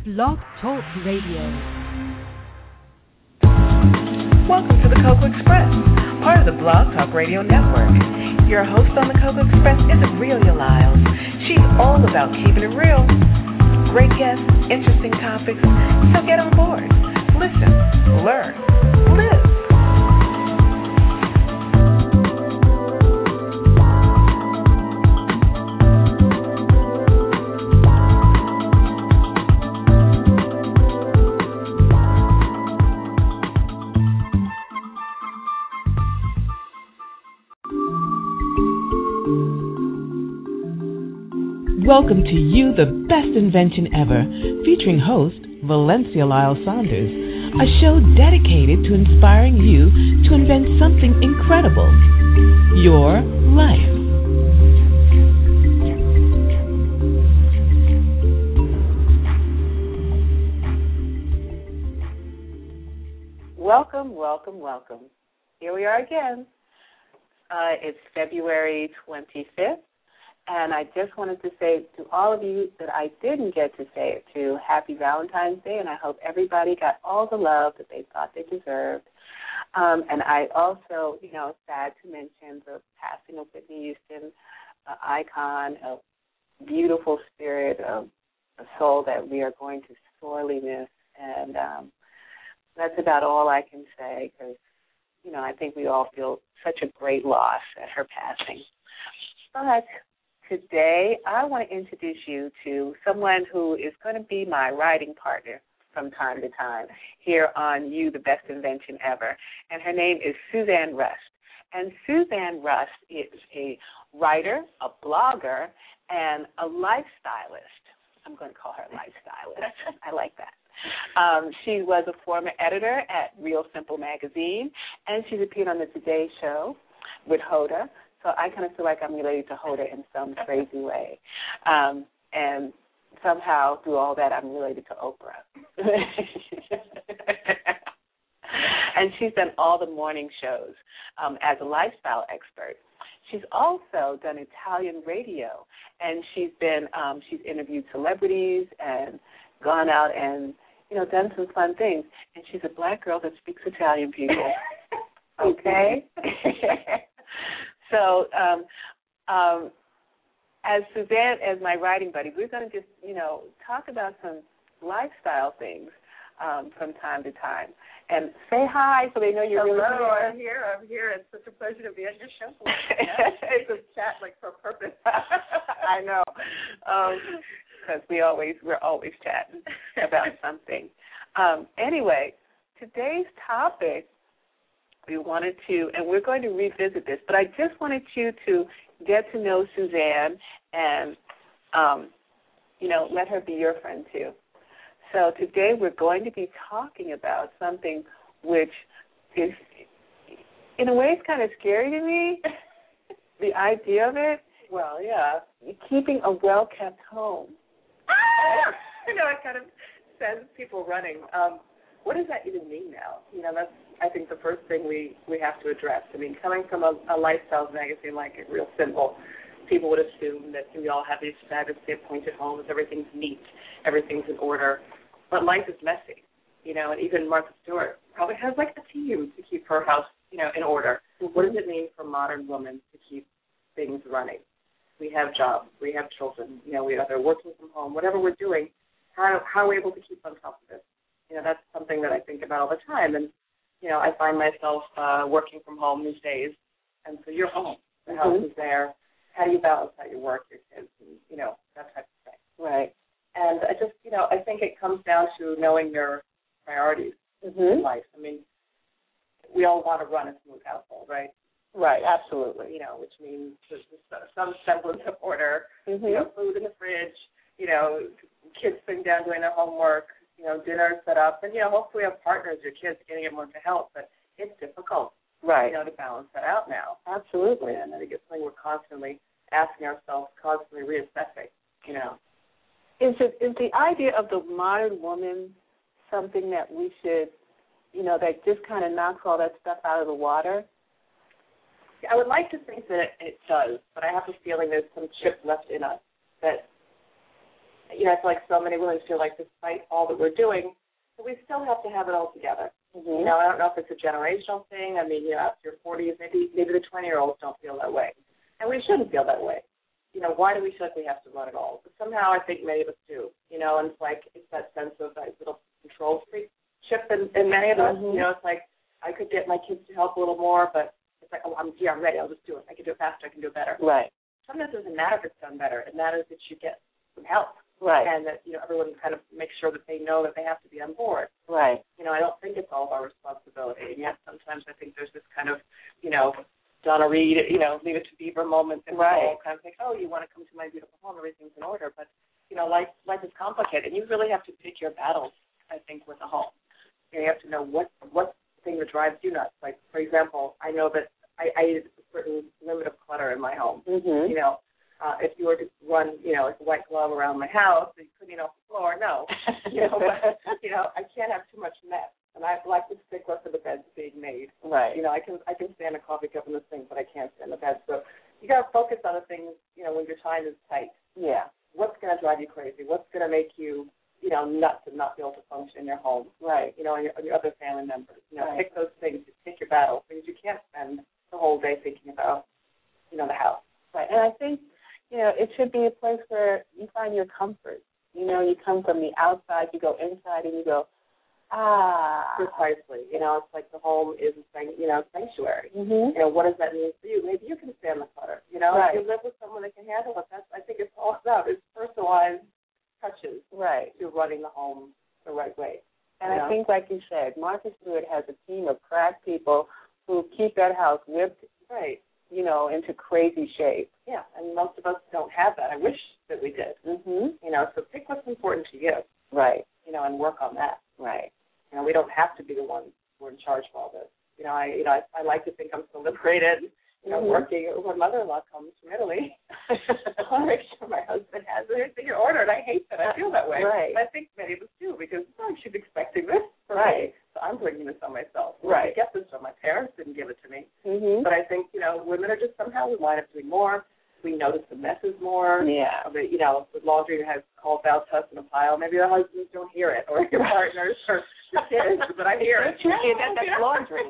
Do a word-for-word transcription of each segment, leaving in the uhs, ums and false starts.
Blog Talk Radio. Welcome to the Cocoa Express, part of the Blog Talk Radio Network. Your host on the Cocoa Express is Aurelia Lyles. She's all about keeping it real. Great guests, interesting topics, so get on board. Listen, learn, live. Welcome to You, the Best Invention Ever, featuring host Valencia Lyle Saunders, a show dedicated to inspiring you to invent something incredible, your life. Welcome, welcome, welcome. Here we are again. Uh, it's February twenty-fifth. And I just wanted to say to all of you that I didn't get to say it to, Happy Valentine's Day, and I hope everybody got all the love that they thought they deserved. Um, and I also, you know, sad to mention the passing of Whitney Houston, an icon, a beautiful spirit, a, a soul that we are going to sorely miss. And um, that's about all I can say because, you know, I think we all feel such a great loss at her passing. But today, I want to introduce you to someone who is going to be my writing partner from time to time here on You, the Best Invention Ever. And her name is Suzanne Rust. And Suzanne Rust is a writer, a blogger, and a lifestylist. I'm going to call her a lifestylist. I like that. Um, she was a former editor at Real Simple Magazine, and she's appeared on the Today Show with Hoda. So I kind of feel like I'm related to Hoda in some crazy way. Um, and somehow, through all that, I'm related to Oprah. And she's done all the morning shows um, as a lifestyle expert. She's also done Italian radio, and she's been um, she's interviewed celebrities and gone out and, you know, done some fun things. And she's a black girl that speaks Italian, people. Okay? So, um, um, as Suzanne, as my writing buddy, we're going to just, you know, talk about some lifestyle things um, from time to time. And say hi so they know you're Hello, really here. I'm here. I'm here. It's such a pleasure to be on your show. Yeah. It's a chat like for a purpose. I know, because um, we always we're always chatting about something. Um, anyway, today's topic. We wanted to, and we're going to revisit this, but I just wanted you to get to know Suzanne and, um, you know, let her be your friend too. So today we're going to be talking about something which is, in a way, it's kind of scary to me, the idea of it. Well, yeah. Keeping a well-kept home. Ah! You know, it kind of sends people running. Um, what does that even mean now? You know, that's, I think, the first thing we, we have to address. I mean, coming from a, a lifestyle magazine like it, Real Simple, people would assume that we all have these fabulously appointed homes, everything's neat, everything's in order. But life is messy, you know, and even Martha Stewart probably has like a team to keep her house, you know, in order. Mm-hmm. What does it mean for modern women to keep things running? We have jobs, we have children, you know, we either working from home, whatever we're doing, how, how are we able to keep on top of this? You know, that's something that I think about all the time. And, you know, I find myself uh, working from home these days, and so you're home. The mm-hmm. house is there. How do you balance out your work, your kids, and, you know, that type of thing. Right. And I just, you know, I think it comes down to knowing your priorities mm-hmm. in life. I mean, we all want to run a smooth household, right? Right, absolutely. You know, which means there's some semblance of order, mm-hmm. you know, food in the fridge, you know, kids sitting down doing their homework, you know, dinner set up, and, you know, hopefully have partners or kids getting everyone to help, but it's difficult, right, you know, to balance that out now. Absolutely. And I think it's something we're constantly asking ourselves, constantly reassessing, you know. Is it is the idea of the modern woman something that we should, you know, that just kind of knocks all that stuff out of the water? I would like to think that it does, but I have a feeling there's some chip left in us that you know, I feel like so many women feel like despite all that we're doing, that we still have to have it all together. Mm-hmm. You know, I don't know if it's a generational thing. I mean, you know, after your forties, maybe maybe the twenty-year-olds don't feel that way. And we shouldn't feel that way. You know, why do we feel like we have to run it all? But somehow I think many of us do, you know, and it's like it's that sense of that little control freakship in, in many of us. Mm-hmm. You know, it's like I could get my kids to help a little more, but it's like, oh, I'm, yeah, I'm ready. I'll just do it. I can do it faster. I can do it better. Right. Sometimes it doesn't matter if it's done better. It matters that you get some help. Right. And that, you know, everyone kind of makes sure that they know that they have to be on board. Right. You know, I don't think it's all of our responsibility. And yet sometimes I think there's this kind of, you know, Donna Reed, you know, Leave It to Beaver moment, and right. people kind of think, oh, you want to come to my beautiful home, everything's in order. But, you know, life life is complicated. And you really have to pick your battles, I think, with a home. You know, you have to know what what thing that drives you nuts. Like, for example, I know that I, I need a certain limit of clutter in my home. Mm-hmm. You know, uh, if you were to run, you know, like a white glove around my house, so you clean off the floor, no. you know, but, you know, I can't have too much mess. And I like the stickler for the beds being made. Right. You know, I can I can stand a coffee cup in the sink, but I can't stand the bed. So you got to focus on the things, you know, when your time is tight. Yeah. What's going to drive you crazy? What's going to make you, you know, nuts and not be able to function in your home? Right. You know, and your, and your other family members. You know, right. pick those things. Pick your battles, because you can't spend the whole day thinking about, you know, the house. Right. And I think, you know, it should be a place where you find your comfort. You know, you come from the outside, you go inside, and you go, ah. Precisely. You know, it's like the home is a, you know, sanctuary. Mm-hmm. You know, what does that mean for you? Maybe you can stand the clutter. You know, right. if you live with someone that can handle it, that's, I think it's all about is personalized touches right. to running the home the right way. And you I know? think, like you said, Martha Stewart has a team of crack people who keep that house whipped, right. you know, into crazy shape. Yeah, and most of us don't have that. I wish that we did. Mm-hmm. You know, so pick what's important to you. Right. You know, and work on that. Right. You know, we don't have to be the ones who are in charge of all this. You know, I you know I, I like to think I'm so liberated. You know, mm-hmm. working. My mother-in-law comes from Italy. I want to make sure my husband has everything in order, and I hate that. I feel that way. Right. But I think many of us do because oh, she's expecting this from right. me, so I'm bringing this on myself. Right. I get this from my parents didn't give it to me. Mm-hmm. But I think you know, women are just somehow we wind up doing more. We notice the messes more. Yeah. But, you know, with laundry that has called out to us in a pile, maybe the husbands don't hear it, or your partners, or your kids, but I hear it. You know, that, that's laundry.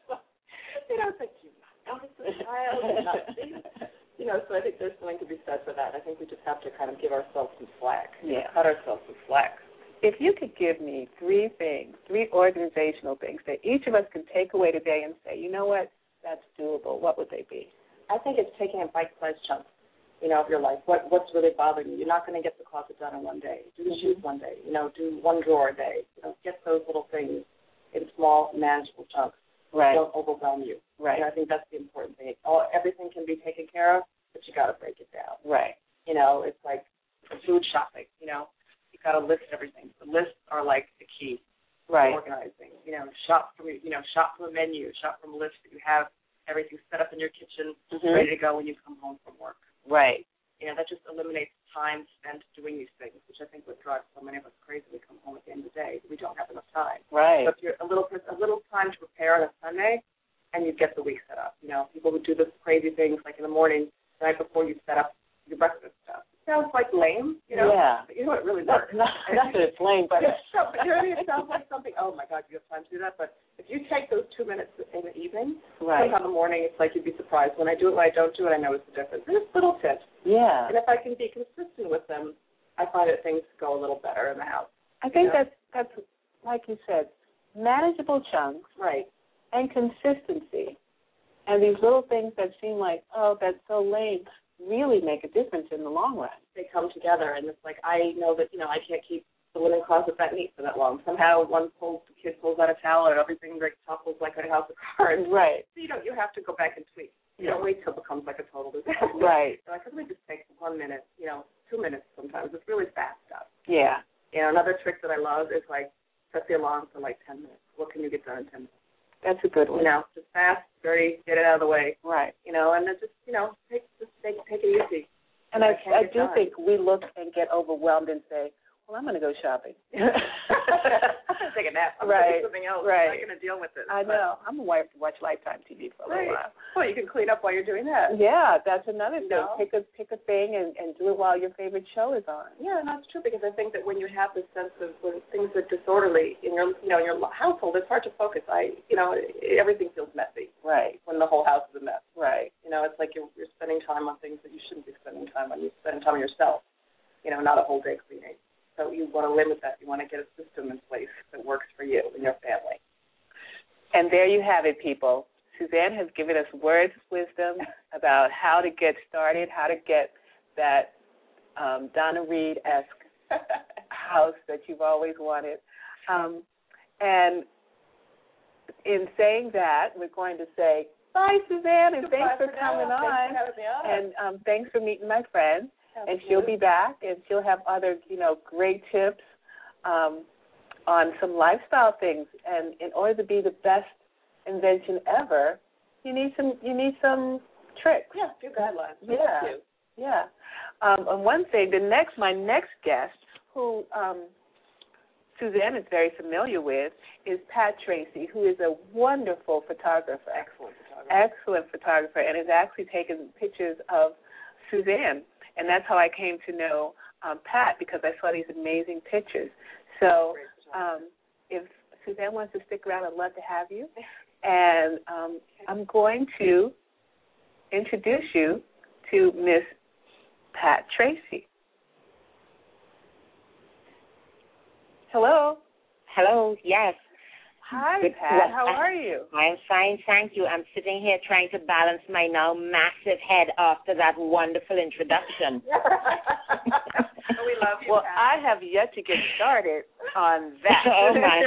You know, it's like, you not notice the child, you not see. You know, so I think there's something to be said for that. I think we just have to kind of give ourselves some slack. Yeah. Cut ourselves some slack. If you could give me three things, three organizational things that each of us can take away today and say, you know what, that's doable, what would they be? I think it's taking a bite-sized chunk, you know, of your life. What What's really bothering you? You're not going to get the closet done in one day. Do the mm-hmm. shoes one day. You know, do one drawer a day. You know, get those little things in small, manageable chunks. Right. Don't overwhelm you. Right. And I think that's the important thing. All, everything can be taken care of, but you got to break it down. Right. You know, it's like food shopping. You know, you got to list everything. The lists are like the key. Right. Organizing. You know, shop from you know shop from a menu. Shop from a list that you have. Everything set up in your kitchen, mm-hmm. ready to go when you come home from work. Right. You know, that just eliminates time spent doing these things, which I think would drive so many of us crazy. We come home at the end of the day. We don't have enough time. Right. So if you're a little a little time to prepare on a Sunday, and you get the week set up. You know, people would do this crazy things like in the morning, the night before you set up your breakfast stuff. It sounds like lame, you know? Yeah. But you know, it really works. Not, not that it's lame, but... so, but you know what I mean? It sounds like something, oh, my God, you have time to do that. But if you take those two minutes in the evening, right. sometime in the morning, it's like you'd be surprised. When I do it, when I don't do it, I notice the difference. There's little tips. Yeah. And if I can be consistent with them, I find that things go a little better in the house. I think you know? that's, that's, like you said, manageable chunks. Right. And consistency. And these little things that seem like, oh, that's so lame, really make a difference in the long run. They come together, and it's like I know that, you know, I can't keep the linen closet that neat for that long. Somehow one pulls, the kid pulls out a towel, and everything like topples like a house of cards. Right. So, you know, you have to go back and tweak. You don't wait till it becomes like a total disaster. Right. So, like, let me just take one minute, you know, two minutes sometimes. It's really fast stuff. Yeah. You know, another trick that I love is, like, set the alarm for, like, ten minutes. What can you get done in ten minutes? That's a good one. You know, just fast, dirty, get it out of the way. Right. You know, and then just, you know, take just take, take it easy. And I, I do done. think we look and get overwhelmed and say, well, I'm going to go shopping. I'm going to take a nap. I'm right. going to do something else. Right. I'm not going to deal with this. I know. I'm a wife to watch Lifetime T V, folks. little while. Well, you can clean up while you're doing that. Yeah, that's another thing. No. Pick a pick a thing and, and do it while your favorite show is on. Yeah, and that's true because I think that when you have this sense of when things are disorderly in your, you know, in your household, it's hard to focus. I, you know, everything feels messy. Right. When the whole house is a mess. Right. You know, it's like you're, you're spending time on things that you shouldn't be spending time on. You're spending time on yourself. You know, not a whole day cleaning. So you want to limit that. You want to get a system in place that works for you and your family. And there you have it, people. Suzanne has given us words of wisdom about how to get started, how to get that um, Donna Reed-esque house that you've always wanted. Um, and in saying that, we're going to say, bye, Suzanne, and Goodbye thanks for for coming now. on. Thanks for having me on. And um, thanks for meeting my friend. Absolutely. And she'll be back, and she'll have other, you know, great tips um, on some lifestyle things. And in order to be the best invention ever, you need some you need some tricks. Yeah, a few guidelines. Yeah, yeah. Um, and one thing, the next my next guest, who um, Suzanne is very familiar with, is Pat Tracy, who is a wonderful photographer. Excellent photographer. Excellent photographer, and has actually taken pictures of Suzanne. And that's how I came to know um, Pat, because I saw these amazing pictures. So um, if Suzanne wants to stick around, I'd love to have you. And um, I'm going to introduce you to Miss Pat Tracy. Hello. Hello, yes. Hi, Good. Pat. Well, How are you? I'm fine, thank you. I'm sitting here trying to balance my now massive head after that wonderful introduction. We love you, Well, Pat. I have yet to get started on that. Oh, my.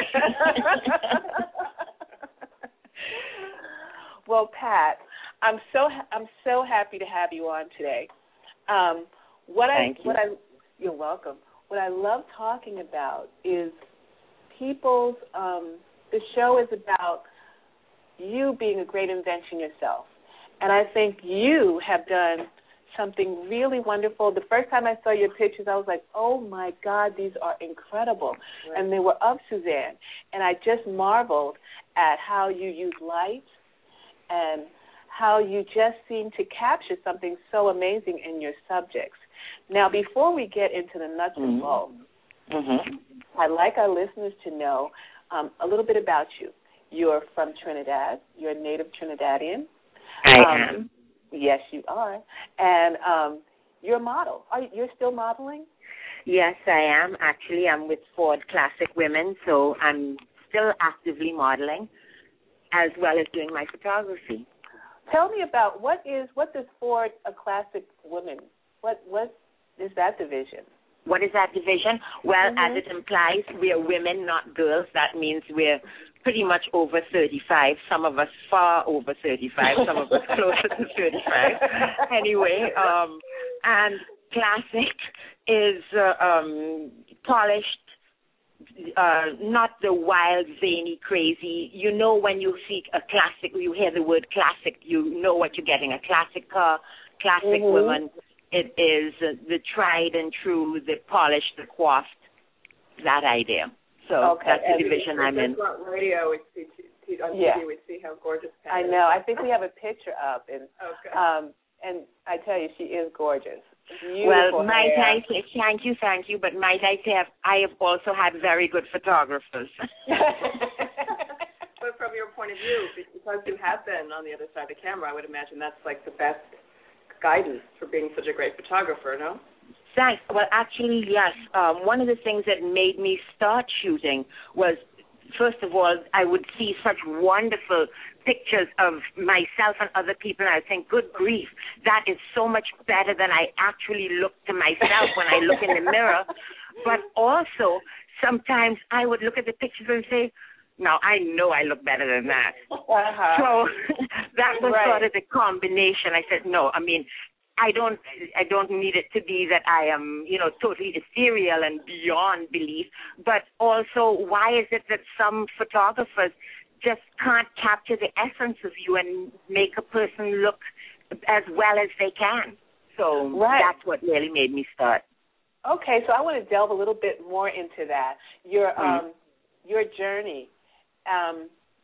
Well, Pat, I'm so I'm so happy to have you on today. Um, what Thank I you. what I you're welcome. What I love talking about is people's. Um, the show is about you being a great invention yourself, and I think you have done something really wonderful. The first time I saw your pictures, I was like, oh, my God, these are incredible. Right. And they were of Suzanne. And I just marveled at how you use light and how you just seem to capture something so amazing in your subjects. Now, before we get into the nuts mm-hmm. and bolts, mm-hmm. I'd like our listeners to know um, a little bit about you. You're from Trinidad. You're a native Trinidadian. I um, am. Yes, you are. And um, you're a model. Are you, you're still modeling? Yes, I am. Actually, I'm with Ford Classic Women, so I'm still actively modeling as well as doing my photography. Tell me about what is what does Ford a Classic Women? What what is that division? What is that division? Well, mm-hmm. as it implies, we are women, not girls. That means we're pretty much over thirty-five. Some of us far over thirty-five. Some of us closer to thirty-five. Anyway, um, and classic is uh, um, polished, uh, not the wild, zany, crazy. You know when you see a classic, you hear the word classic, you know what you're getting. A classic car, classic mm-hmm. woman. It is uh, the tried and true, the polished, the coiffed, that idea. So okay. that's the and division I'm in. On radio, we see, on T V, yeah. we see how gorgeous Pat I is. know. I think we have a picture up. And, okay. um, and I tell you, she is gorgeous. Beautiful well, might hair. I say, thank you, thank you, but might I say I have also had very good photographers. But from your point of view, because you have been on the other side of the camera, I would imagine that's like the best guidance for being such a great photographer, no? Thanks. Well, actually, yes. Um, one of the things that made me start shooting was, first of all, I would see such wonderful pictures of myself and other people, and I think, good grief, that is so much better than I actually look to myself when I look in the mirror. But also, sometimes I would look at the pictures and say, no, I know I look better than that. Uh-huh. So that was right. sort of the combination. I said, no, I mean, I don't I don't need it to be that I am, you know, totally ethereal and beyond belief, but also why is it that some photographers just can't capture the essence of you and make a person look as well as they can? So right. that's what really made me start. Okay, so I want to delve a little bit more into that. Your mm-hmm. um your journey. Um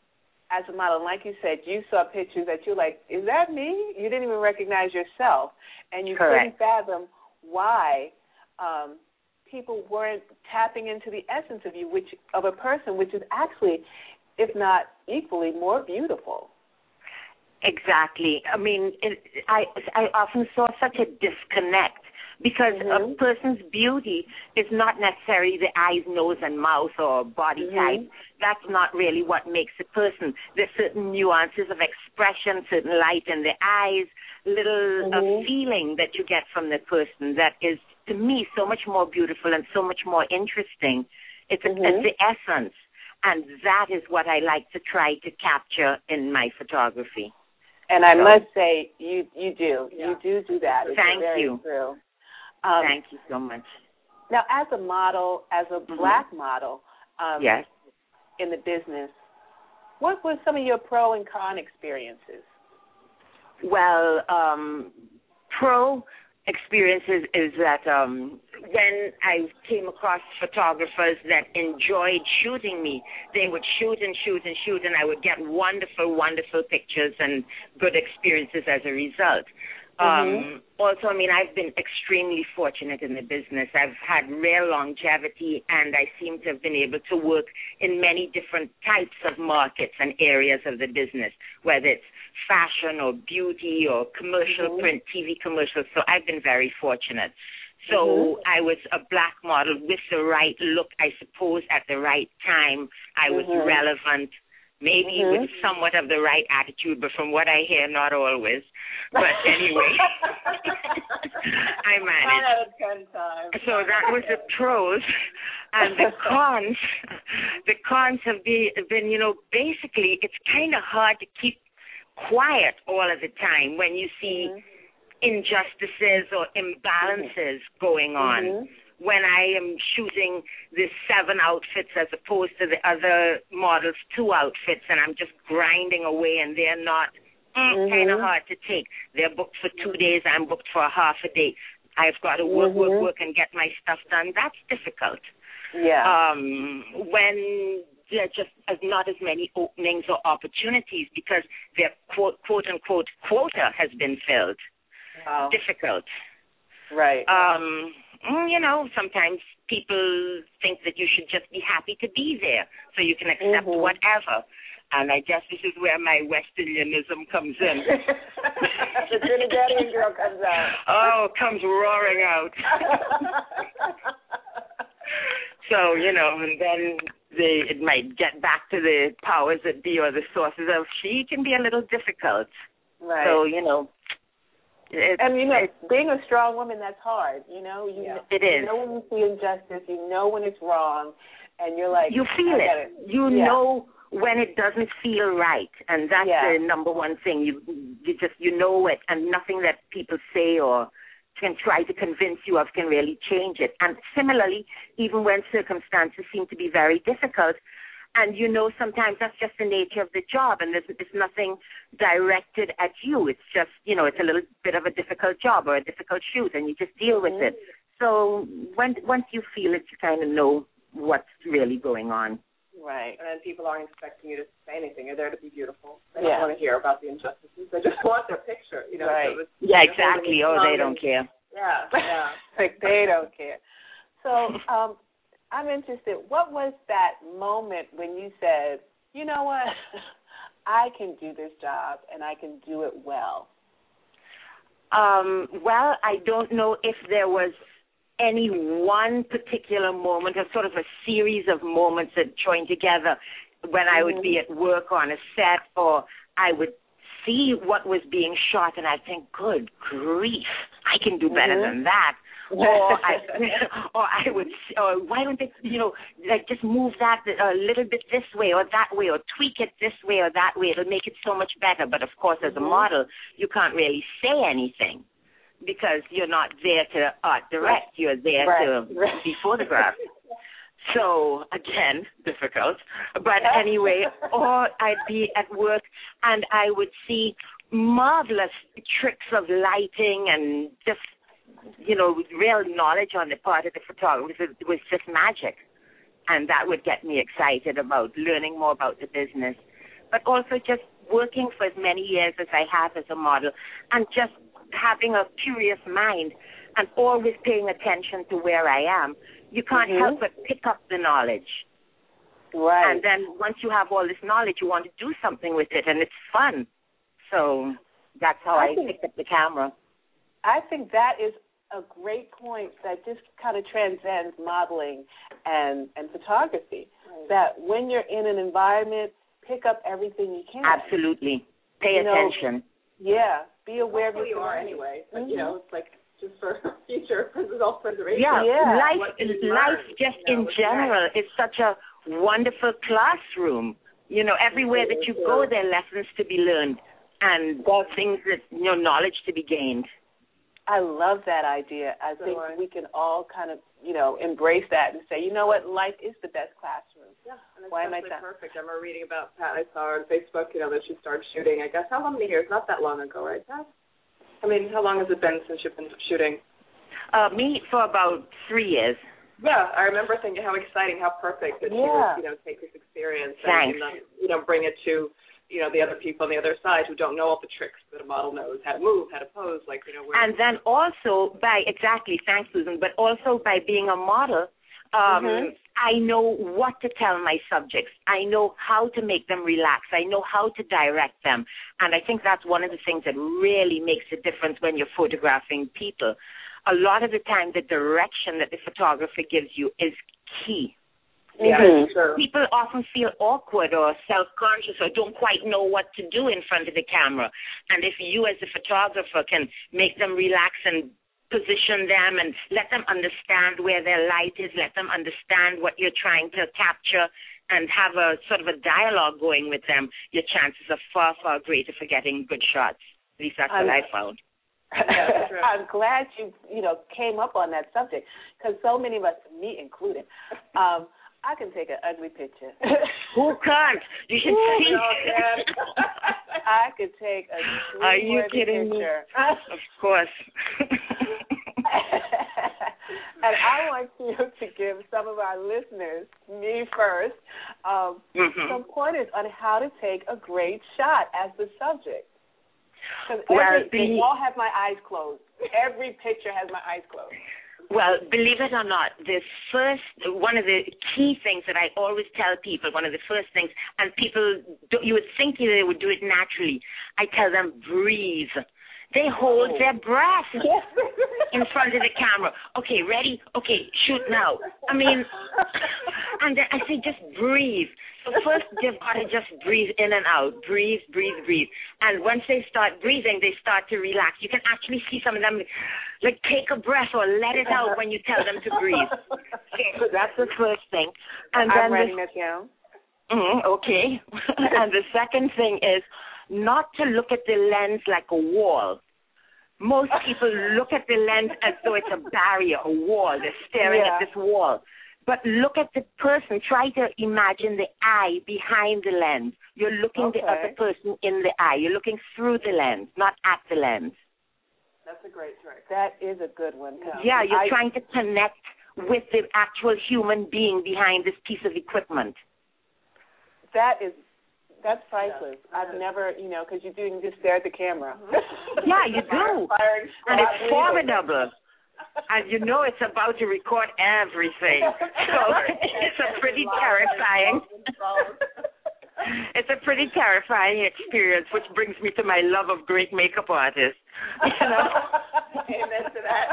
as a model, and like you said, you saw pictures that you're like, is that me? You didn't even recognize yourself, and you Correct. couldn't fathom why um, people weren't tapping into the essence of you, which of a person, which is actually, if not equally, more beautiful. Exactly. I mean, it, I I often saw such a disconnect because mm-hmm. a person's beauty is not necessarily the eyes, nose, and mouth or body mm-hmm. type. That's not really what makes a person. There's certain nuances of expression, certain light in the eyes, little mm-hmm. uh, feeling that you get from the person that is, to me, so much more beautiful and so much more interesting. It's, mm-hmm. it's the essence, and that is what I like to try to capture in my photography. And I so, must say, you you do. Yeah. You do do that. It's Thank very you. True. Um, Thank you so much. Now, as a model, as a mm-hmm. black model um, yes. in the business, what were some of your pro and con experiences? Well, um, pro experiences is that um, when I came across photographers that enjoyed shooting me, they would shoot and shoot and shoot, and I would get wonderful, wonderful pictures and good experiences as a result. Mm-hmm. Um, also, I mean, I've been extremely fortunate in the business. I've had rare longevity, and I seem to have been able to work in many different types of markets and areas of the business, whether it's fashion or beauty or commercial mm-hmm. print, T V commercials. So I've been very fortunate. So mm-hmm. I was a black model with the right look, I suppose, at the right time. I was mm-hmm. relevant. Maybe mm-hmm. with somewhat of the right attitude, but from what I hear, not always. But anyway, I managed. I had a good time. So that was the pros. And the cons, the cons have been, been, you know, basically it's kind of hard to keep quiet all of the time when you see mm-hmm. injustices or imbalances mm-hmm. going on. Mm-hmm. When I am shooting the seven outfits as opposed to the other models' two outfits, and I'm just grinding away, and they're not mm, mm-hmm. kind of hard to take. They're booked for two days. I'm booked for a half a day. I've got to work, mm-hmm. work, work, and get my stuff done. That's difficult. Yeah. Um, when there are just as not as many openings or opportunities because their quote, quote unquote quota has been filled. Wow. Difficult. Right. Um, you know, sometimes people think that you should just be happy to be there so you can accept mm-hmm. whatever. And I guess this is where my West Indianism comes in. The Trinidadian girl comes out. Oh, comes roaring out. So, you know, and then they, it might get back to the powers that be or the sources of she can be a little difficult. Right. So, you know. It's, and, you know, being a strong woman, that's hard. You know, you, yeah. It is. You know when you see injustice, you know when it's wrong, and you're like, you feel it. it. You yeah. know when it doesn't feel right, and that's yeah. the number one thing. You you just, you know it, and nothing that people say or can try to convince you of can really change it. And similarly, even when circumstances seem to be very difficult, and you know sometimes that's just the nature of the job, and there's, there's nothing directed at you. It's just, you know, it's a little bit of a difficult job or a difficult shoot, and you just deal with mm-hmm. it. So when once you feel it, you kind of know what's really going on. Right. And then people aren't expecting you to say anything. You're there to be beautiful. They yeah. don't want to hear about the injustices. They just want their picture. You know. Right. So yeah, exactly. Oh, they don't care. Yeah, yeah. Like they don't care. So, um, I'm interested, what was that moment when you said, you know what, I can do this job and I can do it well? Um, well, I don't know if there was any one particular moment or sort of a series of moments that joined together when I would be at work on a set, or I would see what was being shot and I'd think, good grief, I can do better mm-hmm. than that. or I, or I would, or why don't they, you know, like just move that a little bit this way or that way, or tweak it this way or that way. It'll make it so much better. But of course, as a model, you can't really say anything because you're not there to art direct. You're there right. to be photographed. So again, difficult. But anyway, or I'd be at work and I would see marvelous tricks of lighting and just, you know, real knowledge on the part of the photographer. It was just magic. And that would get me excited about learning more about the business. but also just working for as many years as I have as a model and just having a curious mind and always paying attention to where I am, you can't mm-hmm. help but pick up the knowledge. Right. And then once you have all this knowledge, you want to do something with it, and it's fun. So that's how I, I think, picked up the camera. I think that is a great point that just kind of transcends modeling and, and photography, right. That when you're in an environment, pick up everything you can. Absolutely. Pay you attention. Know, yeah. Be aware That's of who you are anyway. But, mm-hmm. you know, it's like just for future self-preservation. Yeah. yeah. Life, life just you know, in general right. is such a wonderful classroom. You know, everywhere that you go, there are lessons to be learned and That's, things that, you know, knowledge to be gained. I love that idea. I think so we can all kind of, you know, embrace that and say, you know what, life is the best classroom. Yeah, and it's Why am I perfect. I remember reading about Pat. I saw her on Facebook, you know, that she started shooting, I guess, how many years? Not that long ago, right, Pat? I mean, how long has it been since you've been shooting? Uh, me, for about three years. Yeah, I remember thinking how exciting, how perfect that yeah. she would, you know, take this experience Thanks. and, you know, bring it to, you know, the other people on the other side who don't know all the tricks that a model knows, how to move, how to pose, like, you know. Where and then also by, exactly, thanks, Susan, but also by being a model, um, mm-hmm. I know what to tell my subjects. I know how to make them relax. I know how to direct them. And I think that's one of the things that really makes a difference when you're photographing people. A lot of the time, the direction that the photographer gives you is key. Yeah, mm-hmm. sure. People often feel awkward or self-conscious or don't quite know what to do in front of the camera. And if you as a photographer can make them relax and position them and let them understand where their light is, let them understand what you're trying to capture and have a sort of a dialogue going with them, your chances are far, far greater for getting good shots. At least that's what I found. I'm glad you, you know, came up on that subject because so many of us, me included, um, I can take an ugly picture. Who can't? You should Ooh, see. I could take a Are you kidding picture. me? Of course. And I want you to give some of our listeners, me first, um, mm-hmm. some pointers on how to take a great shot as the subject. Because well, they all have my eyes closed. Every picture has my eyes closed. Well, believe it or not, the first, one of the key things that I always tell people, one of the first things, and people, do, you would think they would do it naturally, I tell them, breathe. They hold oh. their breath in front of the camera. Okay, ready? Okay, shoot now. I mean, and then I say just breathe. So first you've got to just breathe in and out. Breathe, breathe, breathe. And once they start breathing, they start to relax. You can actually see some of them, like, take a breath or let it out when you tell them to breathe. So that's the first thing. And I'm then writing the, it down. Mm, okay. And the second thing is not to look at the lens like a wall. Most people look at the lens as though it's a barrier, a wall. They're staring yeah. at this wall. But look at the person. Try to imagine the eye behind the lens. You're looking okay. the other person in the eye. You're looking through the lens, not at the lens. That's a great trick. That is a good one. Yeah, you're I, trying to connect with the actual human being behind this piece of equipment. That is, that's priceless. Yeah. I've never, you know, because you do you just stare at the camera. Yeah, you do. And it's formidable. And you know it's about to record everything. So it's a pretty terrifying. It's a pretty terrifying experience, which brings me to my love of great makeup artists. You know? Amen to that.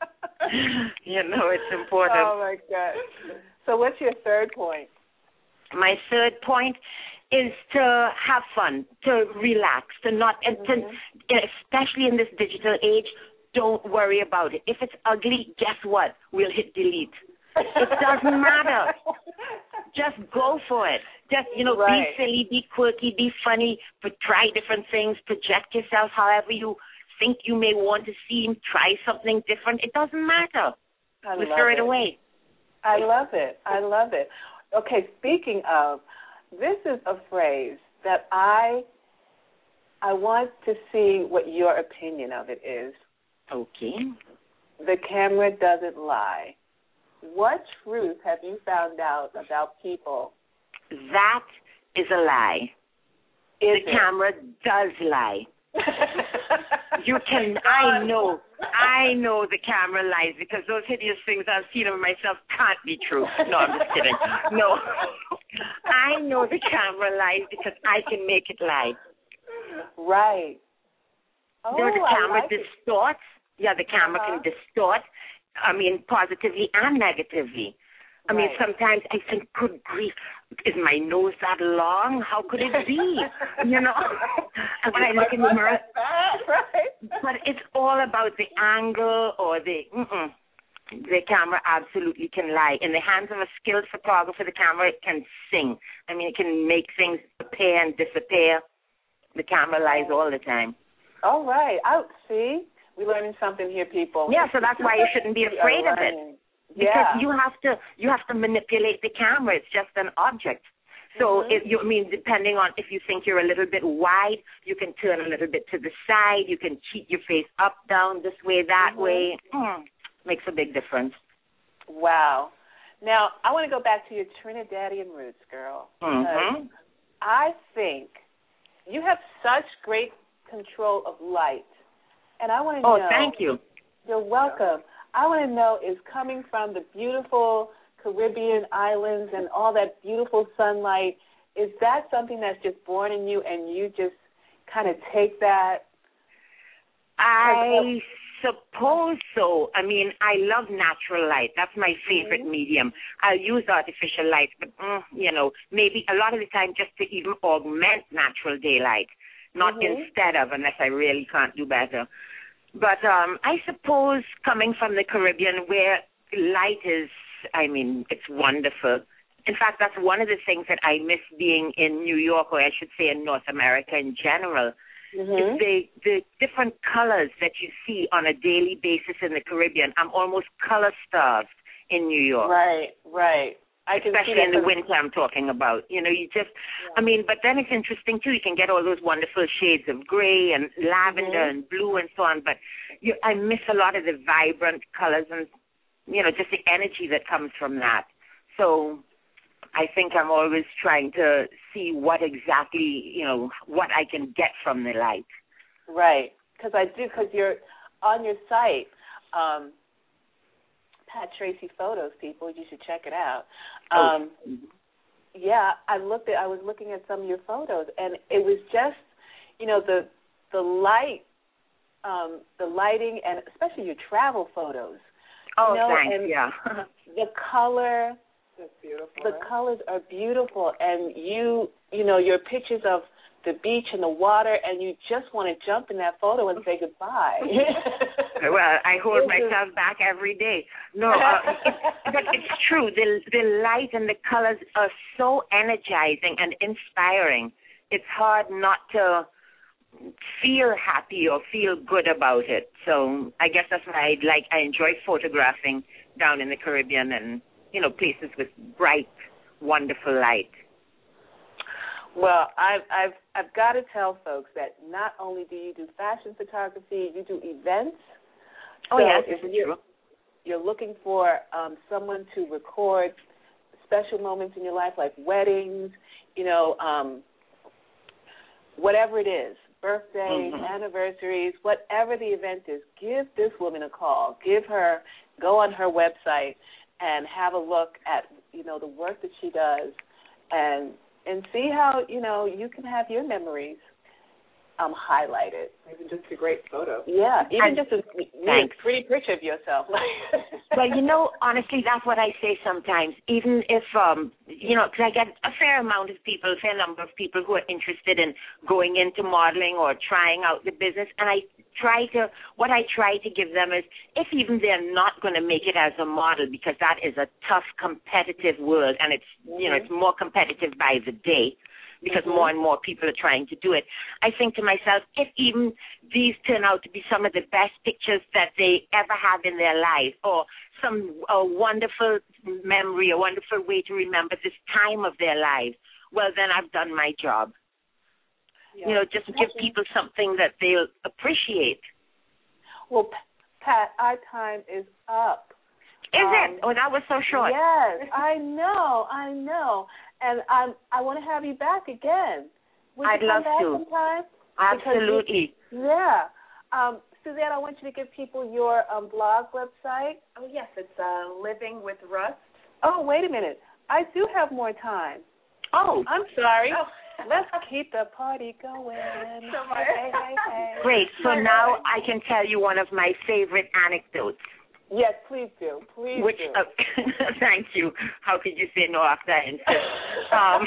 You know, it's important. Oh, my God. So what's your third point? My third point is to have fun, to relax, to not, and to, especially in this digital age, don't worry about it. If it's ugly, guess what? We'll hit delete. It doesn't matter. Just go for it. Just, you know, right. be silly, be quirky, be funny, but try different things, project yourself however you think you may want to seem, try something different. It doesn't matter. I we love throw it, it away. I love it. I love it. Okay, speaking of, this is a phrase that I I want to see what your opinion of it is. Okay. The camera doesn't lie. What truth have you found out about people? That is a lie. the it? camera does lie. You can, I know, I know the camera lies because those hideous things I've seen of myself can't be true. No, I'm just kidding. No. I know the camera lies because I can make it lie. Right. Oh, you know, the camera like distorts. It. Yeah, the camera uh-huh. can distort, I mean, positively and negatively. I right. mean, sometimes I think, good grief, is my nose that long? How could it be? You know? And when I look in the mirror, right. But it's all about the angle or the, mm-mm. The camera absolutely can lie. In the hands of a skilled photographer, the camera can sing. I mean, it can make things appear and disappear. The camera lies all the time. All right. I see. We're learning something here, people. Yeah, so that's why you shouldn't be afraid of it. Because yeah. you have to you have to manipulate the camera. It's just an object. So, mm-hmm. it, you I mean, depending on if you think you're a little bit wide, you can turn a little bit to the side. You can cheat your face up, down, this way, that mm-hmm. way. Mm, makes a big difference. Wow. Now, I want to go back to your Trinidadian roots, girl. Mm-hmm. I think you have such great control of light. And I want to oh, know. Oh, thank you. You're welcome. I want to know, is coming from the beautiful Caribbean islands and all that beautiful sunlight, is that something that's just born in you and you just kind of take that? I suppose so. I mean, I love natural light. That's my favorite mm-hmm. medium. I'll use artificial light, but, mm, you know, maybe a lot of the time just to even augment natural daylight, not mm-hmm. instead of, unless I really can't do better. But um, I suppose coming from the Caribbean where light is, I mean, it's wonderful. In fact, that's one of the things that I miss being in New York, or I should say in North America in general. Mm-hmm. It's the, the different colors that you see on a daily basis in the Caribbean. I'm almost color-starved in New York. Right, right. I can Especially see that in the winter I'm talking about. You know, you just, yeah. I mean, but then it's interesting, too. You can get all those wonderful shades of gray and lavender mm-hmm. and blue and so on. But you, I miss a lot of the vibrant colors and, you know, just the energy that comes from that. So I think I'm always trying to see what exactly, you know, what I can get from the light. Right. Because I do, because you're on your site, um, Pat Tracy Photos, people, you should check it out. Um, oh. Yeah, I looked at. I was looking at some of your photos, and it was just, you know, the the light, um, the lighting, and especially your travel photos. Oh, you know, thanks. and yeah. The color. That's beautiful. The right? colors are beautiful, and you, you know, your pictures of the beach and the water, and you just want to jump in that photo and say goodbye. Well, I hold myself back every day. No, uh, it's, but it's true. The the light and the colors are so energizing and inspiring. It's hard not to feel happy or feel good about it. So I guess that's why I like. I enjoy photographing down in the Caribbean and, you know, places with bright, wonderful light. Well, I've I've I've got to tell folks that not only do you do fashion photography, you do events. Oh, so yes, if it's you're, true. You're looking for um, someone to record special moments in your life, like weddings, you know, um, whatever it is, birthdays, mm-hmm. anniversaries, whatever the event is, give this woman a call. Give her, go on her website and have a look at, you know, the work that she does, and and see how, you know, you can have your memories um, highlighted. Even just a great photo. Yeah, even and, just a really pretty picture of yourself. Well, you know, honestly, that's what I say sometimes. Even if, um, you know, because I get a fair amount of people, a fair number of people who are interested in going into modeling or trying out the business, and I try to, what I try to give them is, if even they're not going to make it as a model, because that is a tough, competitive world, and it's, you know, it's more competitive by the day, because mm-hmm. more and more people are trying to do it. I think to myself, if even these turn out to be some of the best pictures that they ever have in their lives, or some a wonderful memory, a wonderful way to remember this time of their lives, well, then I've done my job. Yeah. You know, just give people something that they'll appreciate. Well, Pat, our time is up. Is um, it? Oh, that was so short. Yes, I know, I know. And I'm, I want to have you back again. Would I'd you love come back to. sometime? Absolutely. You, yeah. Um, Suzanne, I want you to give people your um, blog website. Oh, yes, it's uh, Living with Rust. Oh, wait a minute. I do have more time. Oh. I'm sorry. Oh. Let's keep the party going. So hey, hey, hey, hey. Great. So now I can tell you one of my favorite anecdotes. Yes, please do. Please Which, do. uh, thank you. How could you say no after I insist? Um,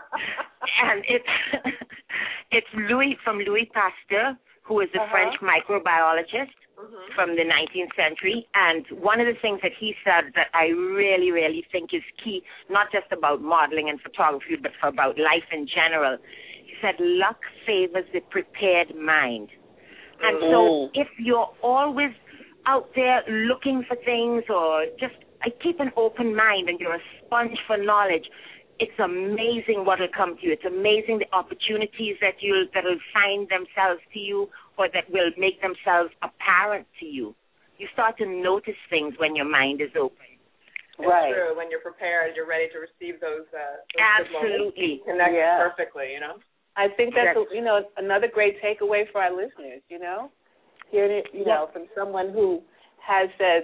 and it's it's Louis from Louis Pasteur, who is a uh-huh. French microbiologist mm-hmm. from the nineteenth century. And one of the things that he said that I really, really think is key, not just about modeling and photography, but for about life in general, he said, luck favors the prepared mind. And mm. so if you're always out there looking for things or just I keep an open mind and you're a sponge for knowledge, it's amazing what will come to you. It's amazing the opportunities that you'll that'll find themselves to you or that will make themselves apparent to you. You start to notice things when your mind is open. It's right. true. When you're prepared, you're ready to receive those. Uh, those Absolutely. Connect yeah. perfectly. You know. I think that's Yes. a, you know another great takeaway for our listeners. You know, hearing it you know from someone who has said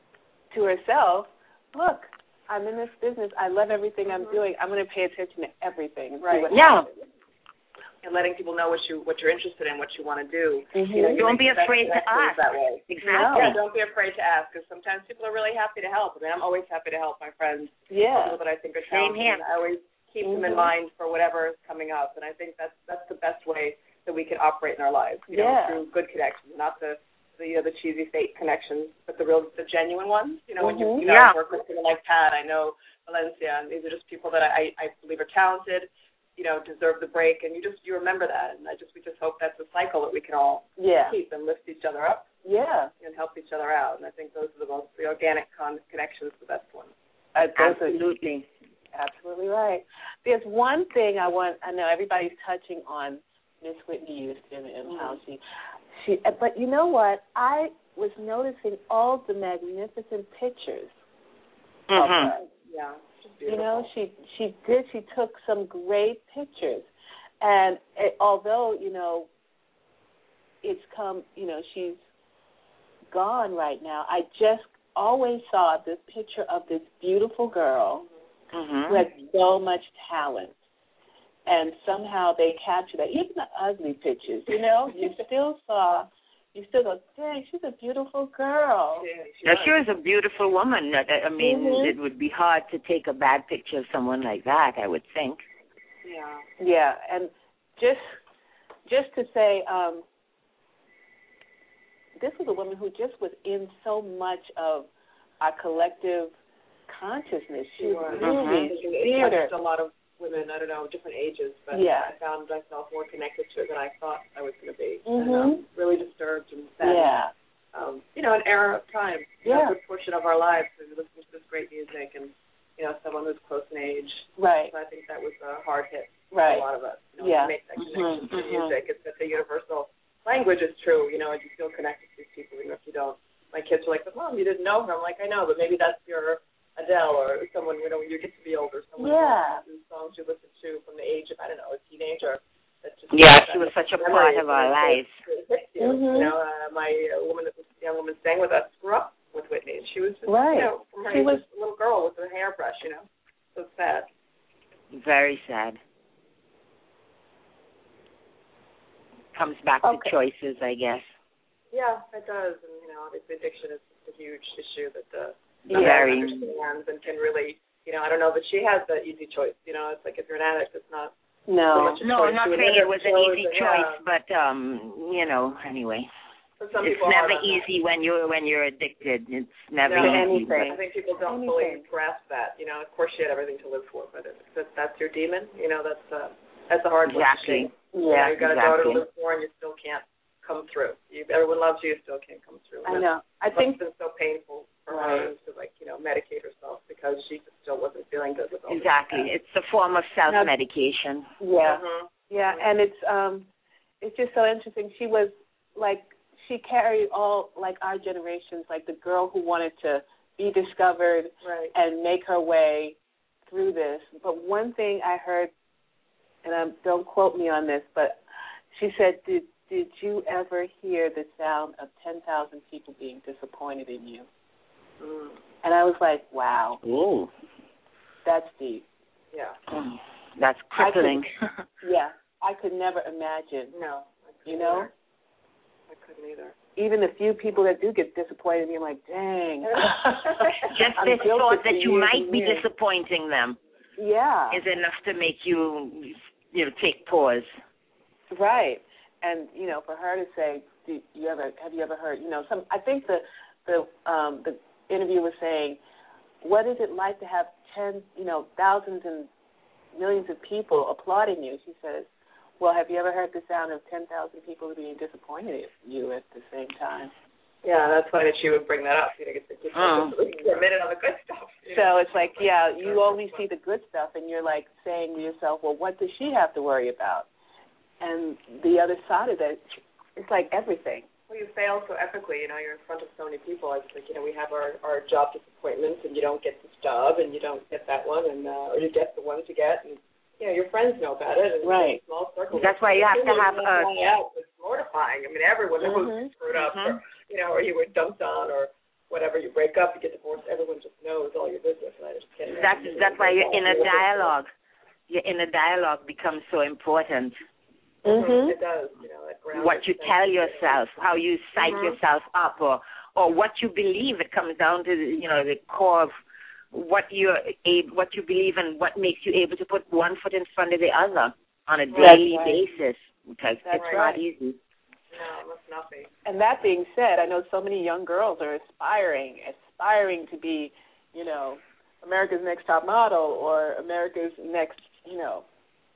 to herself, "Look, I'm in this business. I love everything mm-hmm. I'm doing. I'm going to pay attention to everything." And right. see what yeah. happens. And letting people know what you what you're interested in, what you want to do. Mm-hmm. You know, you don't be afraid to ask. That way. Exactly. Yeah, don't be afraid to ask, because sometimes people are really happy to help. I mean, I'm always happy to help my friends. Yeah. People that I think are Same talented. here. I always keep mm-hmm. them in mind for whatever is coming up, and I think that's that's the best way that we can operate in our lives. You yeah. know, through good connections, not the the you know, the cheesy fake connections, but the real the genuine ones. You know, when mm-hmm. you, you know yeah. work with someone like Pat, I know Valencia, and these are just people that I I believe are talented. You know, deserve the break, and you just you remember that, and I just we just hope that's a cycle that we can all yeah. keep and lift each other up, yeah, and help each other out. And I think those are the most the organic con- connections, the best ones. Uh, Absolutely, are, absolutely right. There's one thing I want. I know everybody's touching on Miss Whitney Houston and mm-hmm. how she she. But you know what? I was noticing all the magnificent pictures mm-hmm. of her. Yeah. You know, she she did. She took some great pictures, and it, although you know, it's come. You know, she's gone right now. I just always saw this picture of this beautiful girl mm-hmm. who had so much talent, and somehow they captured that. Even the ugly pictures, you know, you still saw. You still go, dang, she's a beautiful girl. Yeah, she, now, she was a beautiful woman. I mean, mm-hmm. it would be hard to take a bad picture of someone like that, I would think. Yeah. Yeah, and just just to say, um, this was a woman who just was in so much of our collective consciousness. She was really mm-hmm. theater. It touched a lot of women, I don't know, different ages, but yeah. I found myself more connected to it than I thought I was going to be. Mm-hmm. And, um, really disturbed and sad. Yeah. Um, you know, an era of time. You yeah. know, a good portion of our lives is listening to this great music and, you know, someone who's close in age. Right. So I think that was a hard hit right. for a lot of us. You know, yeah. to make that connection mm-hmm. to music. It's that the universal language is true, you know, and you feel connected to these people even if you don't. My kids were like, but Mom, you didn't know her. I'm like, I know, but maybe that's your Adele or someone, you know, when you get to be older, someone yeah. whose songs you listen to from the age of, I don't know, a teenager. That just yeah, she was such a part of our lives. It hits you. Mm-hmm. You know, uh, my uh, woman, that was, young woman staying with us grew up with Whitney, and she was just, right. you know, from her she age, was just a little girl with a hairbrush, you know. So sad. Very sad. Comes back okay. to choices, I guess. Yeah, it does. And, you know, obviously addiction is a huge issue that uh, Yeah. Very. understands and can really, you know, I don't know, but she has the easy choice. You know, it's like if you're an addict, it's not no, so much a no, choice. not You saying it was an chose, easy and, choice, yeah. but um, you know, anyway, But some it's people never are on easy that. when you're when you're addicted. It's never No, easy. anything. I think people don't Anything. fully grasp that. You know, of course she had everything to live for, but if that, that's your demon, you know, that's uh, that's a hard Exactly. one to shake. You know, yeah, you've got exactly. a daughter to live for, and you still can't come through. You, everyone loves you, you still can't come through. I know. I It's think been so painful for right. her to, like, you know, medicate herself because she just still wasn't feeling good with all Exactly. this. It's a form of self-medication. yeah, Mm-hmm. yeah, and it's um, it's just so interesting. She was like she carried all like our generations, like the girl who wanted to be discovered right. and make her way through this. But one thing I heard and um, don't quote me on this, but she said, did did you ever hear the sound of ten thousand people being disappointed in you? Mm. And I was like, wow. Ooh. That's deep. Yeah. Mm. That's crippling. I could, yeah. I could never imagine. No. You know? Either. I couldn't either. Even the few people that do get disappointed in me, I'm like, dang. Just this thought that you might be years. disappointing them. Yeah. Is enough to make you, you know, take pause. Right. And, you know, for her to say, do you ever, have you ever heard, you know, some, I think the, the, um, the interview was saying, what is it like to have ten, you know, thousands and millions of people applauding you? She says, well, have you ever heard the sound of ten thousand people being disappointed in you at the same time? Yeah, that's why that she would bring that up. You know, get the, get oh. a minute on the good stuff. So know? It's like, yeah, you only see the good stuff, and you're like saying to yourself, well, what does she have to worry about? And the other side of that, it's like everything. Well, you fail so epically. You know, you're in front of so many people. It's like, you know, we have our, our job disappointments, and you don't get this job, and you don't get that one, and uh, or you get the ones you get, and you know, your friends know about it. And right. It's a small circle. That's why you have to have a. Out. It's mortifying. I mean, everyone mm-hmm. was screwed up, mm-hmm. or you know, or you were dumped on, or whatever. You break up, you get divorced. Everyone just knows all your business. And I just can't. That's that's why your inner dialogue, your inner dialogue becomes so important. Mm-hmm. It does, you know, like what you tell yourself, how you psych mm-hmm. yourself up, or or what you believe. It comes down to the, you know, the core of what you're able, what you believe, and what makes you able to put one foot in front of the other on a daily right. basis. Because That's it's right. not easy. No, it must not be. And that being said, I know so many young girls are aspiring, aspiring to be, you know, America's Next Top Model or America's Next, you know,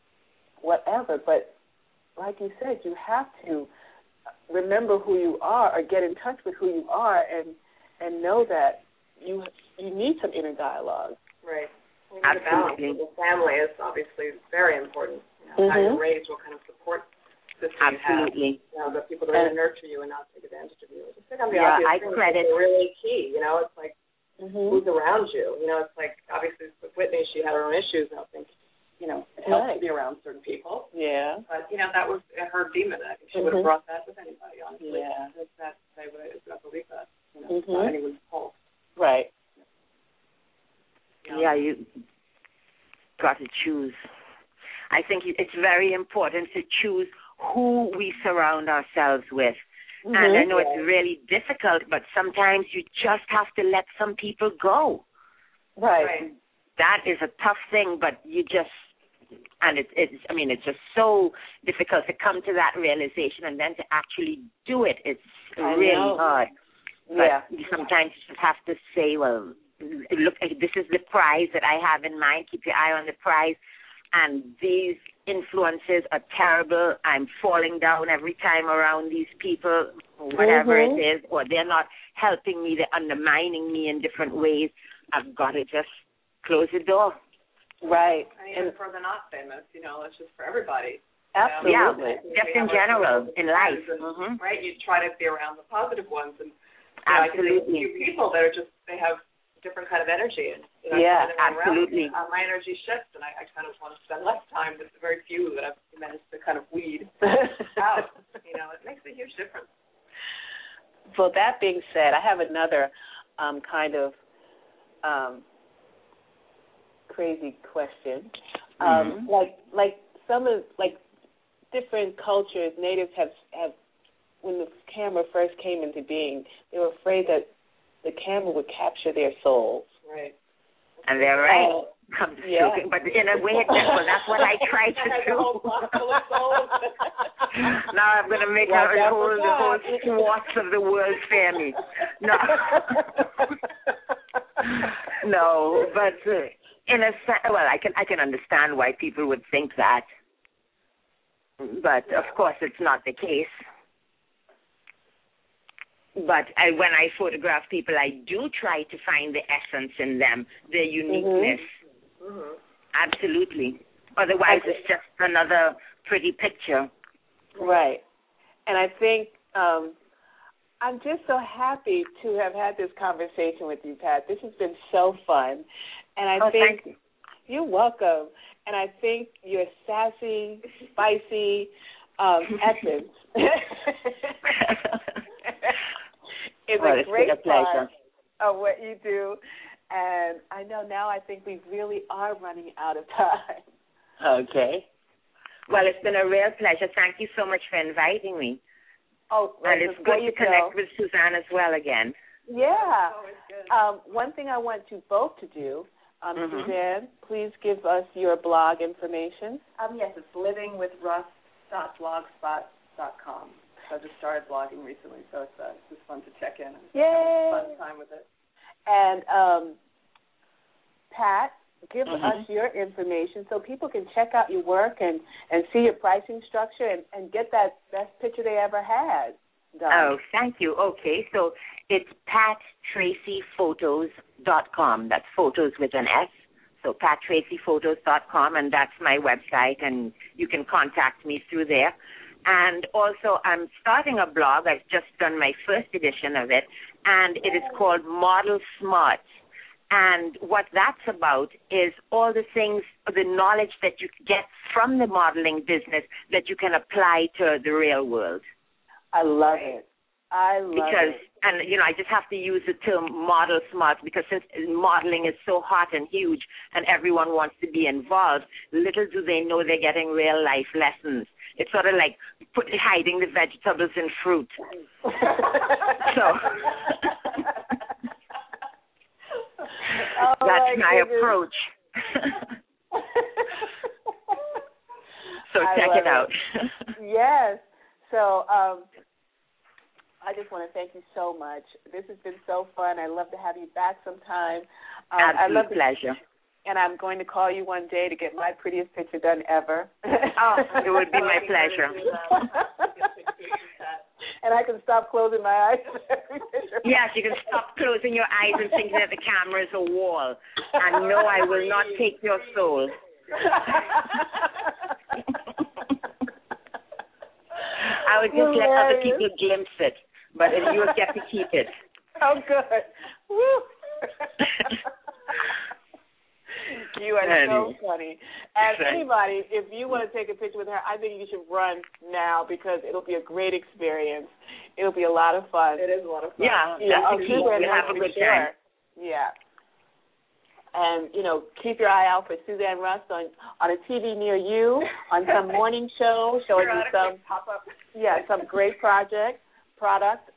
whatever, but like you said, you have to remember who you are or get in touch with who you are and and know that you you need some inner dialogue. Right. We need Absolutely. a balance. The family is obviously very important. You know, mm-hmm. how you're raised, what kind of support system Absolutely. you have. You know, the people that are going to nurture you and not take advantage of you. Just think on the yeah, obvious I things credit. are really key. You know, it's like mm-hmm. who's around you. You know, it's like obviously with Whitney, she had her own issues. I don't think, you know, it helps right. to be around certain people. Yeah. But, you know, that was her demon. I think she mm-hmm. would have brought that with anybody, honestly. Yeah. It's not to say, but I don't believe that. You know, mm-hmm. it's not anyone's fault. Right. You know? Yeah, you got to choose. I think it's very important to choose who we surround ourselves with. Mm-hmm. And I know it's really difficult, but sometimes you just have to let some people go. Right. right. That is a tough thing, but you just, and it's, it's, I mean, it's just so difficult to come to that realization and then to actually do it. It's I really know. hard. But yeah. sometimes you just have to say, well, look, this is the prize that I have in mind. Keep your eye on the prize. And these influences are terrible. I'm falling down every time around these people, whatever mm-hmm. it is, or they're not helping me. They're undermining me in different ways. I've got to just close the door. Right. And even for the not famous, you know, it's just for everybody. Absolutely. Yeah, just in general, in life. And, mm-hmm. Right? You try to be around the positive ones. And you know, absolutely. I can see people that are just, they have different kind of energy. And, you know, yeah, absolutely. Around, uh, my energy shifts, and I, I kind of want to spend less time with the very few that I've managed to kind of weed out. You know, it makes a huge difference. Well, that being said, I have another um, kind of um, crazy question. Um, mm-hmm. Like, like some of like different cultures, natives have have when the camera first came into being, they were afraid that the camera would capture their souls. Right. And they're right. Uh, I'm yeah. joking, but in a way, that's, well, that's what I try to do. Now I'm going to make well, a whole, the whole swaths of the world fear me. No. No, but uh, in a sense, well, I can I can understand why people would think that, but of course it's not the case. But I, when I photograph people, I do try to find the essence in them, their uniqueness. Mm-hmm. Absolutely. Otherwise, it's just another pretty picture. Right. And I think um, I'm just so happy to have had this conversation with you, Pat. This has been so fun. And I oh, think thank you. You're welcome. and I think your sassy, spicy um, essence is well, a great a part of what you do. And I know now I think we really are running out of time. Okay. Well, it's been a real pleasure. Thank you so much for inviting me. Oh, well, and it's good to connect with Suzanne as well again. Yeah. Um, one thing I want you both to do, um, mm-hmm. Suzanne, please give us your blog information. Um, yes, it's living with russ dot blogspot dot com. So I just started blogging recently, so it's, uh, it's just fun to check in. Yay! Fun time with it. And um, Pat, give mm-hmm. us your information so people can check out your work and, and see your pricing structure and, and get that best picture they ever had done. Oh, thank you. Okay, so it's pat tracy photos dot com. That's photos with an S. So pat tracy photos dot com, and that's my website, and you can contact me through there. And also, I'm starting a blog. I've just done my first edition of it, and it is called Model Smart. And what that's about is all the things, the knowledge that you get from the modeling business that you can apply to the real world. I love it. I love because, it. And, you know, I just have to use the term model smart because since modeling is so hot and huge and everyone wants to be involved, little do they know they're getting real life lessons. It's sort of like put, hiding the vegetables in fruit. so oh that's my, my approach. so I check it out. It. Yes. So um, I just want to thank you so much. This has been so fun. I'd love to have you back sometime. Um, Absolute I love pleasure. To, and I'm going to call you one day to get my prettiest picture done ever. Oh, it would be my pleasure. And I can stop closing my eyes. Yes, you can stop closing your eyes and thinking that the camera is a wall. And no, I will not take your soul. I would just let other people glimpse it, but you will get to keep it. Oh, good. Woo. You are so funny. And anybody, if you want to take a picture with her, I think you should run now because it'll be a great experience. It'll be a lot of fun. It is a lot of fun. Yeah, yeah that's the key. We'll have a good time. Yeah. And, you know, keep your eye out for Suzanne Rust on, on a T V near you, on some morning show, showing you some, pop-up. yeah, some great project, product.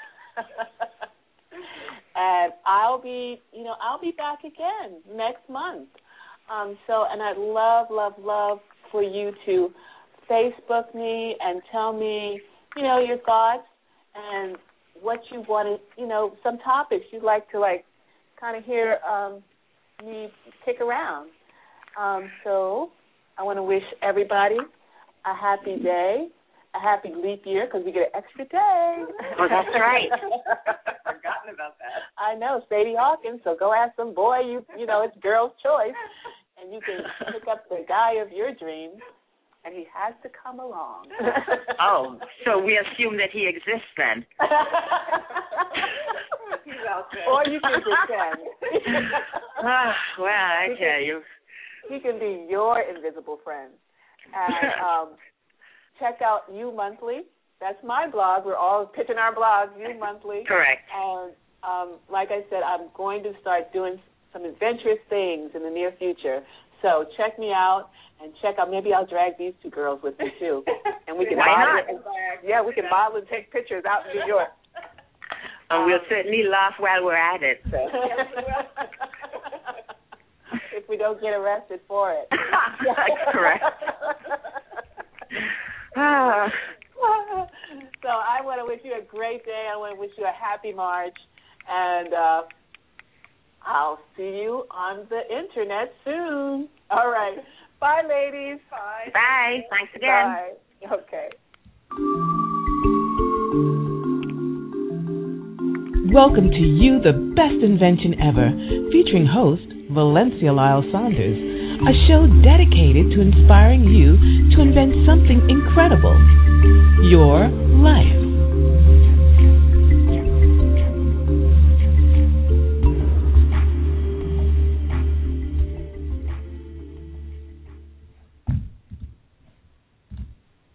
And I'll be, you know, I'll be back again next month. Um, so, and I'd love, love, love for you to Facebook me and tell me, you know, your thoughts and what you want to, you know, some topics you'd like to, like, kind of hear um, me kick around. Um, so I want to wish everybody a happy day, a happy leap year because we get an extra day. Oh, that's right. Forgotten about that. I know, Sadie Hawkins. So go ask some boy. You you know it's girl's choice, and you can pick up the guy of your dreams, and he has to come along. Oh, so we assume that he exists then. He's out there. Or you can pretend. Ah, well, I he tell can, you, he can be your invisible friend. And um, check out You Monthly. That's my blog. We're all pitching our blogs, You Monthly. Correct. And um, like I said, I'm going to start doing some adventurous things in the near future. So check me out and check out. Maybe I'll drag these two girls with me too, and we can Why model. not? And, yeah, we can model and take pictures out in New York. And we'll certainly laugh while we're at it. So. If we don't get arrested for it. That's correct. Ah. So I want to wish you a great day. I want to wish you a happy March. And uh, I'll see you on the Internet soon. All right. Bye, ladies. Bye. Bye. Thanks again. Bye. Okay. Welcome to You, the Best Invention Ever, featuring host Valencia Lyle Saunders, a show dedicated to inspiring you to invent something incredible, your life.